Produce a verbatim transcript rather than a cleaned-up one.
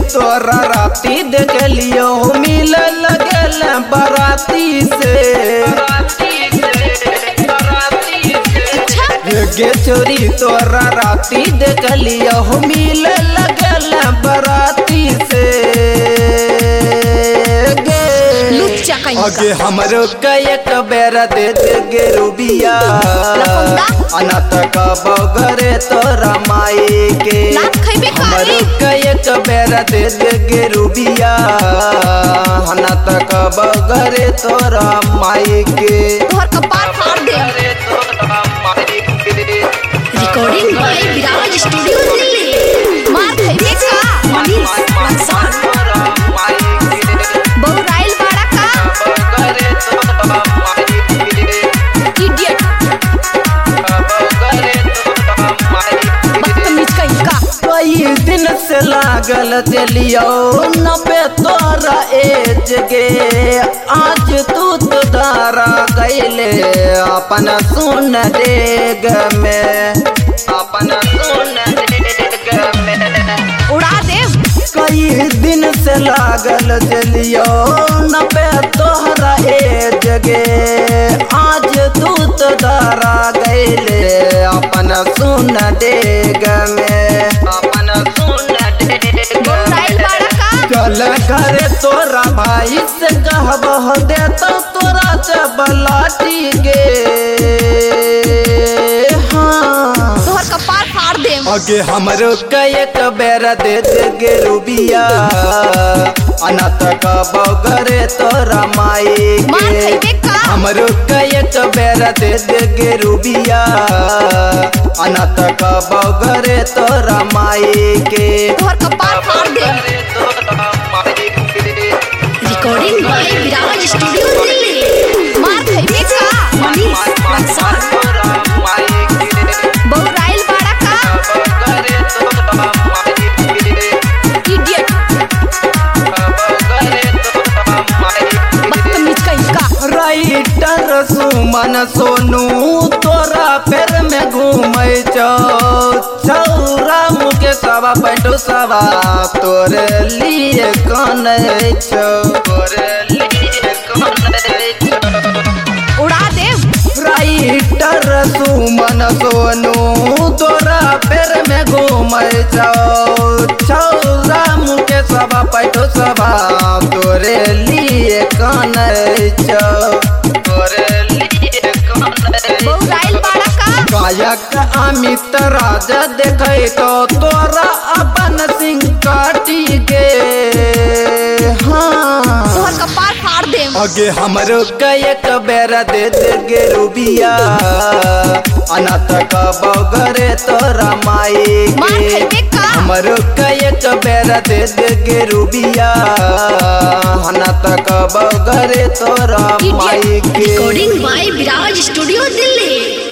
तोरा राती देख लियो मिल लगल बराती से गे चोरी तोरा राती देख लियो मिल लगल बराती से अगे हमरो एक बेर दे दे गे रूबिया अनाथ का बगरे तोरा माई के हमरो एक बेर दे दे गे रूबिया अनाथ का बगरे तोरा माई के तोहर कपार फाड़ दे। Recording by Viraj studio Delhi. मार खइबे का मनीष मंसान बहुराइल बाड़ा का इडियट बदतमीज कहीं का। कई दिन से लागल दिलियो नबे तोरा एज गे आज तू तो दारा गईले अपन सुन देग में अपन सुन देग में उड़ा दे। कई दिन से लागल दिलियो नबे तोहरा एज गे आज तू तो दारा गईले अपन सुन देग में अपन सुन देग बहुराइल बाड़ा का चल करे तोरा भाई से कहबह देता तोरा चबलाटी गे हाँ तोहर कपार फाड़ दे। अगे हमरो एक बेर दे दे गे रूबिया अनाथ का बगरे तोरा माई मार के खइबे का हमरो एक बेर दे दे गे रूबिया अनाथ का बगरे तोरा माई के तोहर कपार फाड़ दे। Recording by Viraj studio Delhi. मार खइबे का मनीष मंसान बहुराइल बाड़ा का इडियट बदतमीज कहीं का। राइटर सुमन सोनू तोरा पैर में घूमै छौ छौरा मुके सवा पैंटो सवा तोरे लिए कानै छौ तोरे लिए कानै छौ उड़ा दे। राइटर सुमन सोनू तोरा पैर में घूमै छौ छौरा मुके सवा पैंटो सवा तोरे लिए कानै छौ तोरे लिए कानै बहुराइल बाड़ा का गायक अमित राजा देखे तो तोरा अपन सिंह काटी गे हाँ तोहर कपार फाड़ दे। अगे हमरो एक बेर दे दे गे रूबिया अनाथ का बगरे तोरा माई मार के खइबे का हमरो एक बेर दे दे गे रूबिया अनाथ का बगरे तोरा माई के recording by Viraj studio Delhi.